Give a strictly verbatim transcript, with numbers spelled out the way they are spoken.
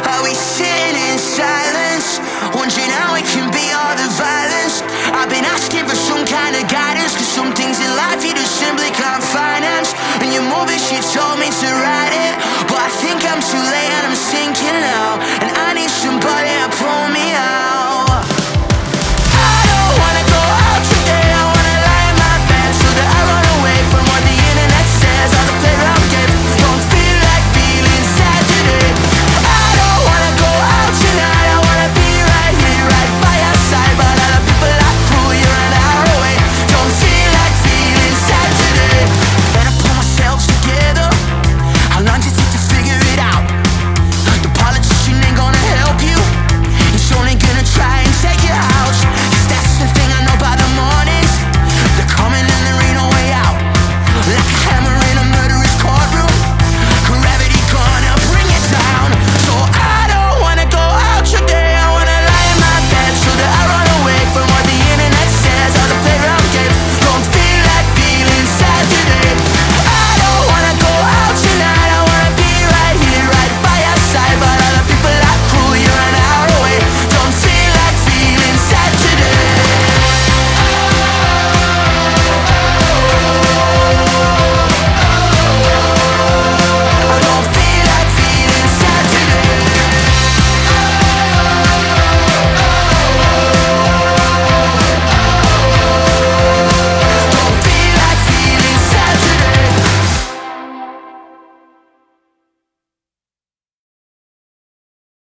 Are we sitting in silence, wondering how it can be all the violence? I've been asking for some kind of guidance, cause some things in life you just simply can't finance. And your mother, she told me to rise